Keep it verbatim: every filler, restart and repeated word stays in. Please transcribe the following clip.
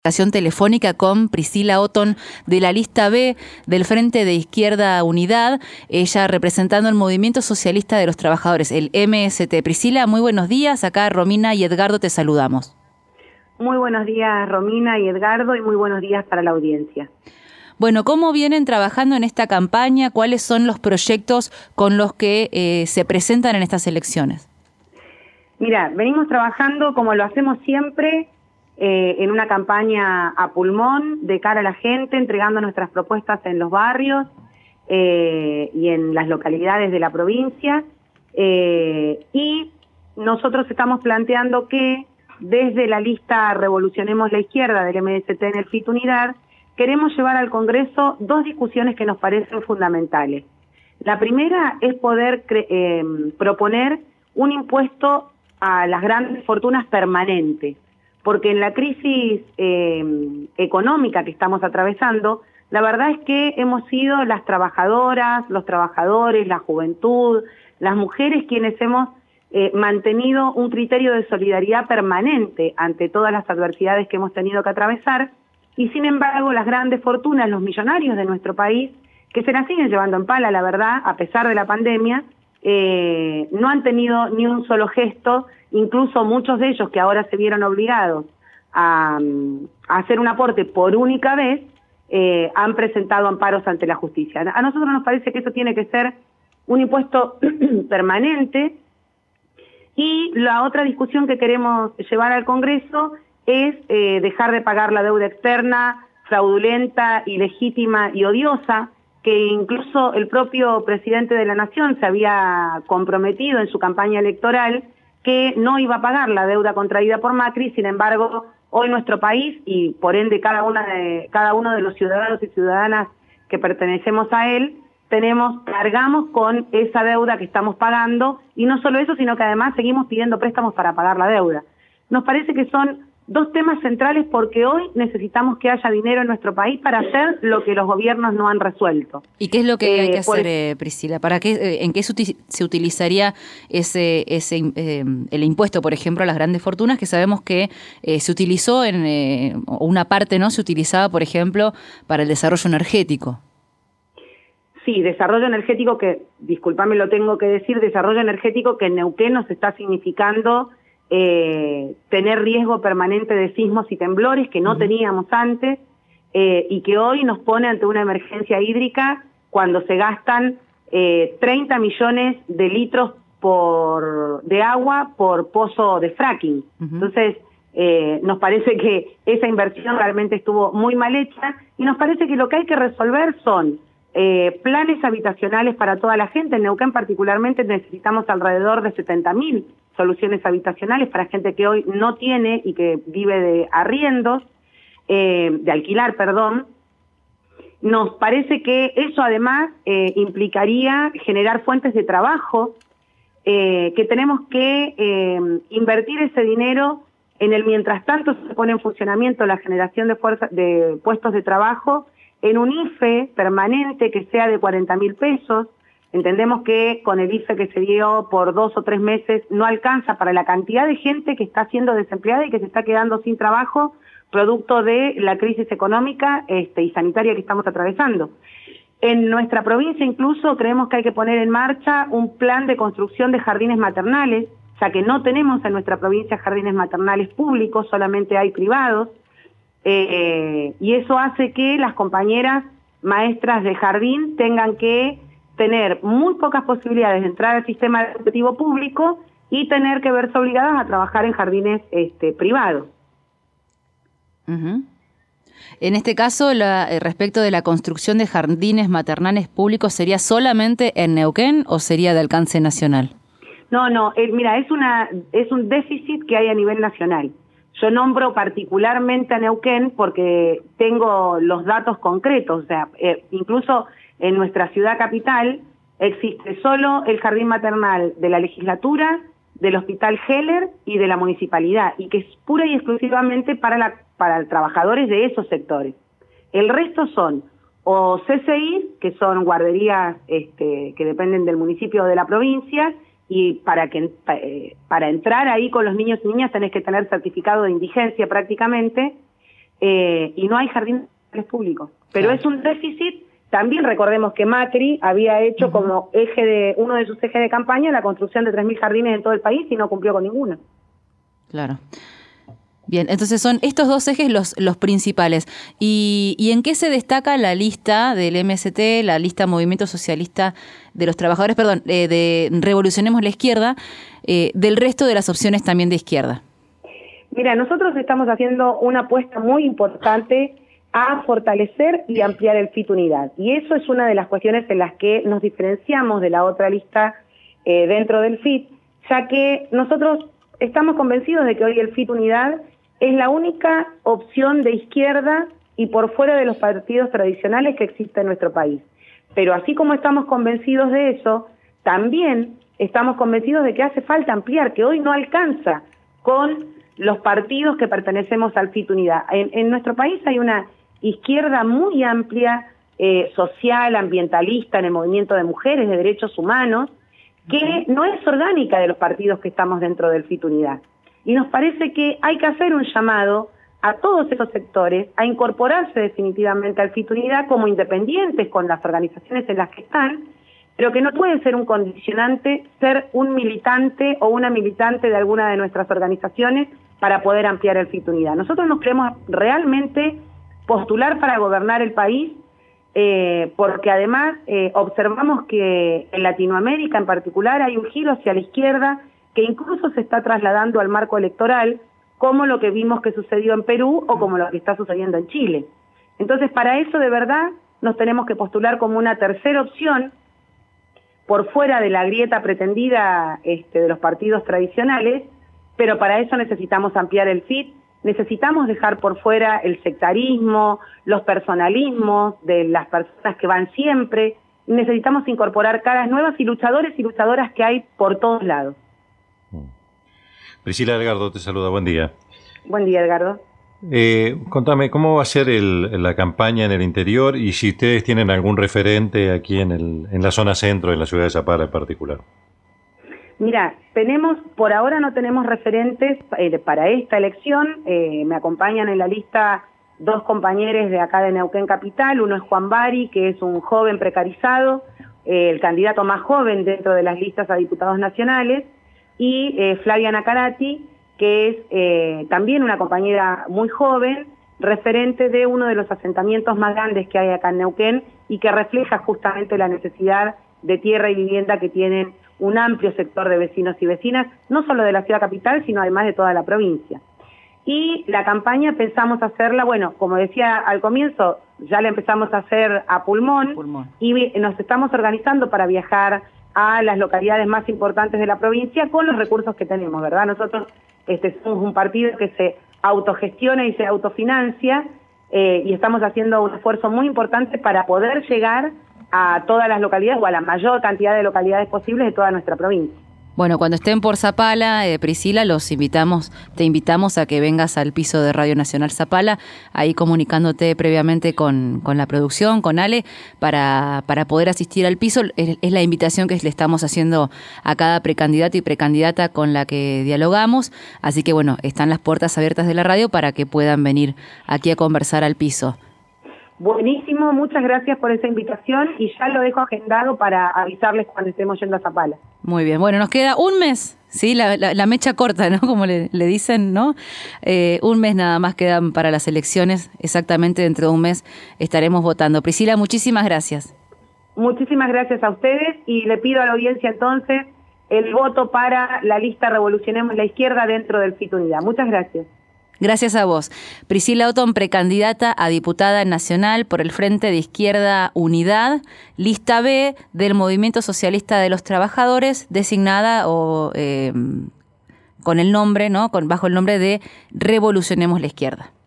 Comunicación telefónica con Priscila Othon de la lista B del Frente de Izquierda Unidad, ella representando el Movimiento Socialista de los Trabajadores, el M S T. Priscila, muy buenos días, acá Romina y Edgardo te saludamos. Muy buenos días Romina y Edgardo y muy buenos días para la audiencia. Bueno, ¿cómo vienen trabajando en esta campaña? ¿Cuáles son los proyectos con los que eh, se presentan en estas elecciones? Mira, venimos trabajando como lo hacemos siempre, Eh, en una campaña a pulmón de cara a la gente, entregando nuestras propuestas en los barrios eh, y en las localidades de la provincia. Eh, y nosotros estamos planteando que desde la lista Revolucionemos la Izquierda del M S T en el F I T Unidad, queremos llevar al Congreso dos discusiones que nos parecen fundamentales. La primera es poder eh, proponer un impuesto a las grandes fortunas permanente, porque en la crisis eh, económica que estamos atravesando, la verdad es que hemos sido las trabajadoras, los trabajadores, la juventud, las mujeres quienes hemos eh, mantenido un criterio de solidaridad permanente ante todas las adversidades que hemos tenido que atravesar, y sin embargo las grandes fortunas, los millonarios de nuestro país, que se la siguen llevando en pala, la verdad, a pesar de la pandemia, eh, no han tenido ni un solo gesto. Incluso muchos de ellos que ahora se vieron obligados a, a hacer un aporte por única vez, eh, han presentado amparos ante la justicia. A nosotros nos parece que eso tiene que ser un impuesto permanente. Y la otra discusión que queremos llevar al Congreso es eh, dejar de pagar la deuda externa, fraudulenta, ilegítima y odiosa, que incluso el propio presidente de la Nación se había comprometido en su campaña electoral que no iba a pagar la deuda contraída por Macri. Sin embargo, hoy nuestro país y por ende cada, una de, cada uno de los ciudadanos y ciudadanas que pertenecemos a él, tenemos, cargamos con esa deuda que estamos pagando, y no solo eso, sino que además seguimos pidiendo préstamos para pagar la deuda. Nos parece que son dos temas centrales porque hoy necesitamos que haya dinero en nuestro país para hacer lo que los gobiernos no han resuelto. ¿Y qué es lo que eh, hay que hacer, por... eh, Priscila? ¿Para qué, eh, ¿En qué se, uti se utilizaría ese, ese eh, el impuesto, por ejemplo, a las grandes fortunas, que sabemos que eh, se utilizó en eh, una parte, ¿no? Se utilizaba, por ejemplo, para el desarrollo energético. Sí, desarrollo energético que, disculpame, lo tengo que decir, desarrollo energético que en Neuquén nos está significando Eh, tener riesgo permanente de sismos y temblores que no uh-huh. teníamos antes, eh, y que hoy nos pone ante una emergencia hídrica cuando se gastan eh, treinta millones de litros por, de agua por pozo de fracking. Uh-huh. Entonces, eh, nos parece que esa inversión realmente estuvo muy mal hecha, y nos parece que lo que hay que resolver son eh, planes habitacionales para toda la gente. En Neuquén particularmente necesitamos alrededor de setenta mil soluciones habitacionales para gente que hoy no tiene y que vive de arriendos, eh, de alquilar, perdón. Nos parece que eso además eh, implicaría generar fuentes de trabajo, eh, que tenemos que eh, invertir ese dinero en el mientras tanto se pone en funcionamiento la generación de, fuerza, de puestos de trabajo en un I F E permanente que sea de cuarenta mil pesos. Entendemos que con el I F E que se dio por dos o tres meses no alcanza para la cantidad de gente que está siendo desempleada y que se está quedando sin trabajo producto de la crisis económica este, y sanitaria que estamos atravesando. En nuestra provincia incluso creemos que hay que poner en marcha un plan de construcción de jardines maternales, ya que no tenemos en nuestra provincia jardines maternales públicos, solamente hay privados, eh, y eso hace que las compañeras maestras de jardín tengan que tener muy pocas posibilidades de entrar al sistema educativo público y tener que verse obligadas a trabajar en jardines este, privados. Uh-huh. En este caso, la, respecto de la construcción de jardines maternales públicos, ¿sería solamente en Neuquén o sería de alcance nacional? No, no, eh, mira, es, una, es un déficit que hay a nivel nacional. Yo nombro particularmente a Neuquén porque tengo los datos concretos, o sea, eh, incluso en nuestra ciudad capital existe solo el jardín maternal de la legislatura, del Hospital Heller y de la municipalidad, y que es pura y exclusivamente para, la, para trabajadores de esos sectores. El resto son o C C I, que son guarderías este, que dependen del municipio o de la provincia, y para que eh, para entrar ahí con los niños y niñas tenés que tener certificado de indigencia prácticamente, eh, y no hay jardines públicos. Pero claro, es un déficit. También recordemos que Macri había hecho uh-huh. como eje de uno de sus ejes de campaña la construcción de tres mil jardines en todo el país y no cumplió con ninguno. Claro. Bien, entonces son estos dos ejes los, los principales. ¿Y, ¿Y en qué se destaca la lista del M S T, la lista Movimiento Socialista de los Trabajadores, perdón, eh, de Revolucionemos la Izquierda, eh, del resto de las opciones también de izquierda? Mira, nosotros estamos haciendo una apuesta muy importante a fortalecer y ampliar el F I T Unidad. Y eso es una de las cuestiones en las que nos diferenciamos de la otra lista eh, dentro del F I T, ya que nosotros estamos convencidos de que hoy el F I T Unidad es la única opción de izquierda y por fuera de los partidos tradicionales que existe en nuestro país. Pero así como estamos convencidos de eso, también estamos convencidos de que hace falta ampliar, que hoy no alcanza con los partidos que pertenecemos al F I T Unidad. En, en nuestro país hay una izquierda muy amplia, eh, social, ambientalista, en el movimiento de mujeres, de derechos humanos, que no es orgánica de los partidos que estamos dentro del F I T Unidad. Y nos parece que hay que hacer un llamado a todos esos sectores a incorporarse definitivamente al F I T Unidad como independientes con las organizaciones en las que están, pero que no puede ser un condicionante ser un militante o una militante de alguna de nuestras organizaciones para poder ampliar el F I T Unidad. Nosotros nos queremos realmente postular para gobernar el país, eh, porque además eh, observamos que en Latinoamérica en particular hay un giro hacia la izquierda que incluso se está trasladando al marco electoral, como lo que vimos que sucedió en Perú o como lo que está sucediendo en Chile. Entonces, para eso de verdad nos tenemos que postular como una tercera opción por fuera de la grieta pretendida este, de los partidos tradicionales, pero para eso necesitamos ampliar el F I T, necesitamos dejar por fuera el sectarismo, los personalismos de las personas que van siempre, necesitamos incorporar caras nuevas y luchadores y luchadoras que hay por todos lados. Priscila Edgardo te saluda, buen día. Buen día, Edgardo. Eh, contame, ¿cómo va a ser el, la campaña en el interior y si ustedes tienen algún referente aquí en, el, en la zona centro, en la ciudad de Zapala en particular? Mira, tenemos, por ahora no tenemos referentes eh, para esta elección. Eh, me acompañan en la lista dos compañeros de acá de Neuquén Capital. Uno es Juan Bari, que es un joven precarizado, eh, el candidato más joven dentro de las listas a diputados nacionales, y eh, Flavia Nacarati, que es eh, también una compañera muy joven, referente de uno de los asentamientos más grandes que hay acá en Neuquén y que refleja justamente la necesidad de tierra y vivienda que tienen un amplio sector de vecinos y vecinas, no solo de la ciudad capital, sino además de toda la provincia. Y la campaña pensamos hacerla, bueno, como decía al comienzo, ya la empezamos a hacer a pulmón, pulmón. y nos estamos organizando para viajar a las localidades más importantes de la provincia con los recursos que tenemos, ¿verdad? Nosotros este, somos un partido que se autogestiona y se autofinancia eh, y estamos haciendo un esfuerzo muy importante para poder llegar a todas las localidades o a la mayor cantidad de localidades posibles de toda nuestra provincia. Bueno, cuando estén por Zapala, eh, Priscila, los invitamos, te invitamos a que vengas al piso de Radio Nacional Zapala, ahí comunicándote previamente con, con la producción, con Ale, para, para poder asistir al piso. Es, es la invitación que le estamos haciendo a cada precandidato y precandidata con la que dialogamos. Así que bueno, están las puertas abiertas de la radio para que puedan venir aquí a conversar al piso. Buenísimo, muchas gracias por esa invitación y ya lo dejo agendado para avisarles cuando estemos yendo a Zapala. Muy bien, bueno, nos queda un mes, ¿sí? La, la, la mecha corta, ¿no? Como le, le dicen, ¿no? Eh, un mes nada más quedan para las elecciones, exactamente dentro de un mes estaremos votando. Priscila, muchísimas gracias. Muchísimas gracias a ustedes y le pido a la audiencia entonces el voto para la lista Revolucionemos la Izquierda dentro del F I T Unidad. Muchas gracias. Gracias a vos. Priscila Otón, precandidata a diputada nacional por el Frente de Izquierda Unidad, lista B del Movimiento Socialista de los Trabajadores, designada o eh, con el nombre, ¿no? Con, bajo el nombre de Revolucionemos la Izquierda.